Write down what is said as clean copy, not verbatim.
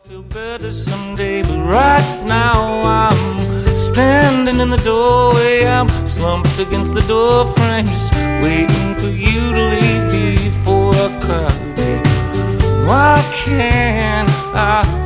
Feel better someday, but right now I'm standing in the doorway. I'm slumped against the door frame, just waiting for you to leave before I cry, baby. Why can't I